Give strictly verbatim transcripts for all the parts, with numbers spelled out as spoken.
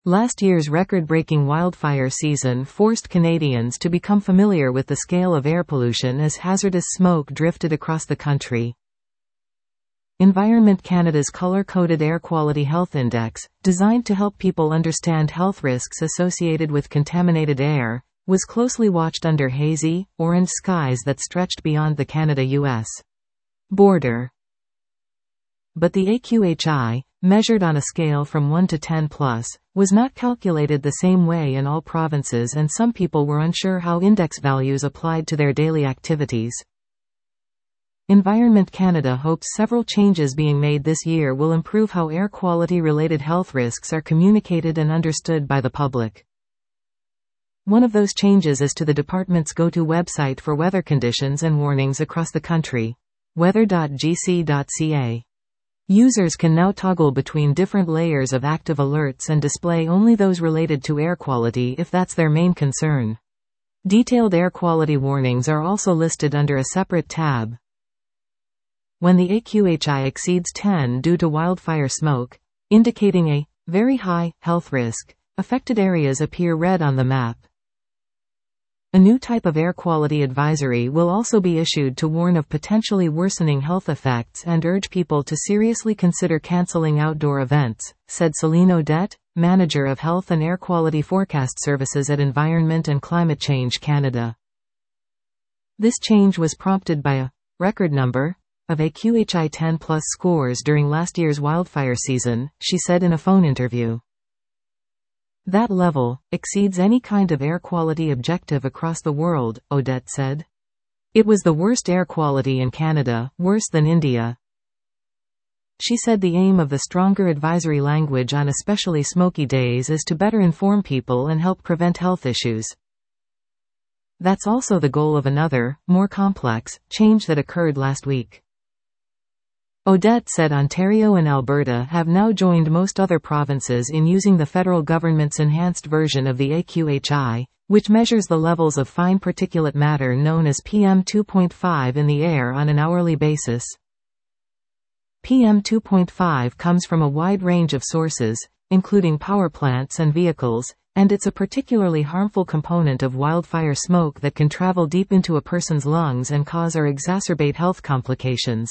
Last year's record-breaking wildfire season forced Canadians to become familiar with the scale of air pollution as hazardous smoke drifted across the country. Environment Canada's color-coded Air Quality Health Index, designed to help people understand health risks associated with contaminated air, was closely watched under hazy, orange skies that stretched beyond the Canada-U S border. But the A Q H I, measured on a scale from one to ten plus, was not calculated the same way in all provinces, and some people were unsure how index values applied to their daily activities. Environment Canada hopes several changes being made this year will improve how air quality-related health risks are communicated and understood by the public. One of those changes is to the department's go-to website for weather conditions and warnings across the country, weather dot g c dot c a. Users can now toggle between different layers of active alerts and display only those related to air quality if that's their main concern. Detailed air quality warnings are also listed under a separate tab. When the A Q H I exceeds ten due to wildfire smoke, indicating a very high health risk, affected areas appear red on the map. A new type of air quality advisory will also be issued to warn of potentially worsening health effects and urge people to seriously consider canceling outdoor events, said Celine Odette, Manager of Health and Air Quality Forecast Services at Environment and Climate Change Canada. This change was prompted by a record number of A Q H I ten plus scores during last year's wildfire season, she said in a phone interview. That level exceeds any kind of air quality objective across the world, Odette said. It was the worst air quality in Canada, worse than India. She said the aim of the stronger advisory language on especially smoky days is to better inform people and help prevent health issues. That's also the goal of another, more complex, change that occurred last week. Odette said Ontario and Alberta have now joined most other provinces in using the federal government's enhanced version of the A Q H I, which measures the levels of fine particulate matter known as P M two point five in the air on an hourly basis. P M two point five comes from a wide range of sources, including power plants and vehicles, and it's a particularly harmful component of wildfire smoke that can travel deep into a person's lungs and cause or exacerbate health complications.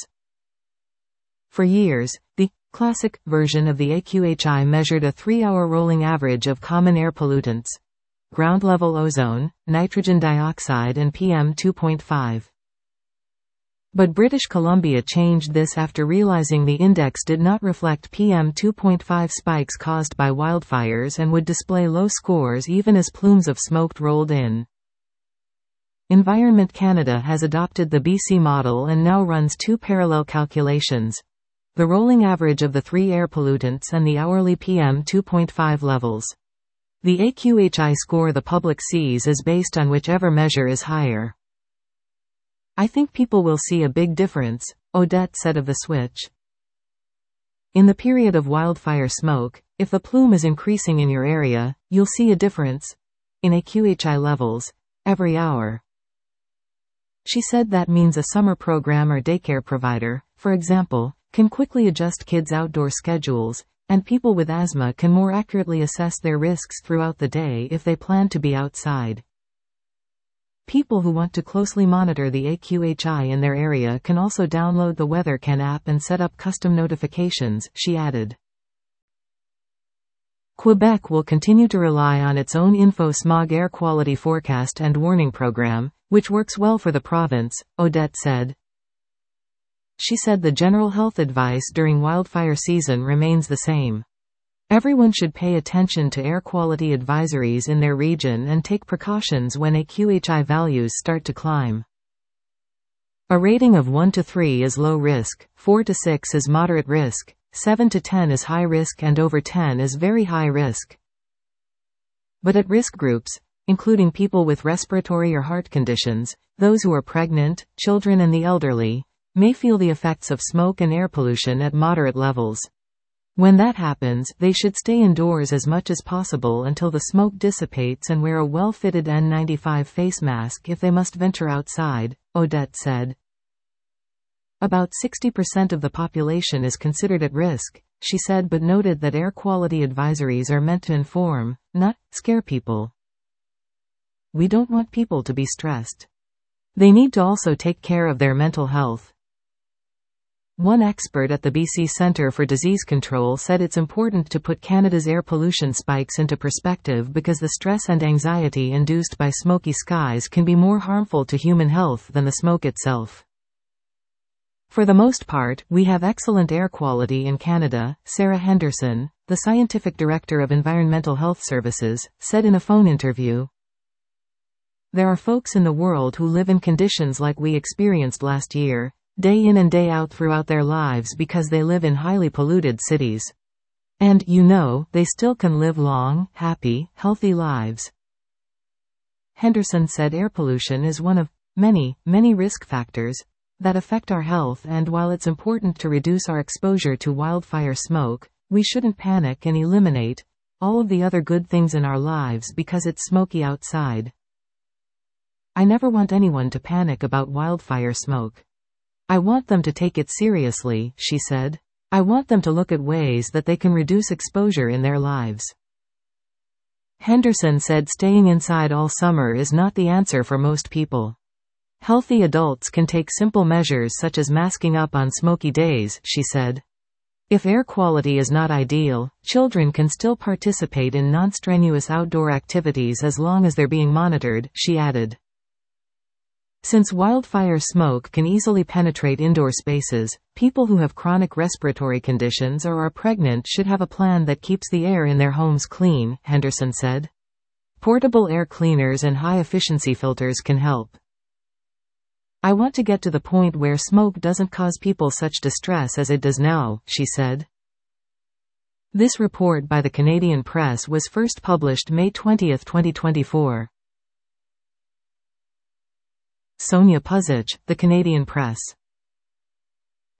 For years, the classic version of the A Q H I measured a three-hour rolling average of common air pollutants: ground-level ozone, nitrogen dioxide and P M two point five. But British Columbia changed this after realizing the index did not reflect P M two point five spikes caused by wildfires and would display low scores even as plumes of smoke rolled in. Environment Canada has adopted the B C model and now runs two parallel calculations: the rolling average of the three air pollutants and the hourly P M two point five levels. The A Q H I score the public sees is based on whichever measure is higher. I think people will see a big difference, Odette said of the switch. In the period of wildfire smoke, if the plume is increasing in your area, you'll see a difference in A Q H I levels every hour. She said that means a summer program or daycare provider, for example, can quickly adjust kids' outdoor schedules, and people with asthma can more accurately assess their risks throughout the day if they plan to be outside. People who want to closely monitor the A Q H I in their area can also download the WeatherCan app and set up custom notifications, she added. Quebec will continue to rely on its own InfoSmog air quality forecast and warning program, which works well for the province, Odette said. She said the general health advice during wildfire season remains the same. Everyone should pay attention to air quality advisories in their region and take precautions when A Q H I values start to climb. A rating of one to three is low risk, four to six is moderate risk, seven to ten is high risk and over ten is very high risk. But at risk groups, including people with respiratory or heart conditions, those who are pregnant, children and the elderly, may feel the effects of smoke and air pollution at moderate levels. When that happens, they should stay indoors as much as possible until the smoke dissipates and wear a well-fitted N ninety-five face mask if they must venture outside, Odette said. About sixty percent of the population is considered at risk, she said, but noted that air quality advisories are meant to inform, not scare people. We don't want people to be stressed. They need to also take care of their mental health. One expert at the B C Centre for Disease Control said it's important to put Canada's air pollution spikes into perspective because the stress and anxiety induced by smoky skies can be more harmful to human health than the smoke itself. For the most part, we have excellent air quality in Canada, Sarah Henderson, the Scientific Director of Environmental Health Services, said in a phone interview. There are folks in the world who live in conditions like we experienced last year, day in and day out throughout their lives because they live in highly polluted cities. And, you know, they still can live long, happy, healthy lives. Henderson said air pollution is one of many, many risk factors that affect our health, and while it's important to reduce our exposure to wildfire smoke, we shouldn't panic and eliminate all of the other good things in our lives because it's smoky outside. I never want anyone to panic about wildfire smoke. I want them to take it seriously, she said. I want them to look at ways that they can reduce exposure in their lives. Henderson said staying inside all summer is not the answer for most people. Healthy adults can take simple measures such as masking up on smoky days, she said. If air quality is not ideal, children can still participate in non-strenuous outdoor activities as long as they're being monitored, she added. Since wildfire smoke can easily penetrate indoor spaces, people who have chronic respiratory conditions or are pregnant should have a plan that keeps the air in their homes clean, Henderson said. Portable air cleaners and high-efficiency filters can help. I want to get to the point where smoke doesn't cause people such distress as it does now, she said. This report by the Canadian Press was first published May twentieth, twenty twenty-four. Sonia Puzic, The Canadian Press.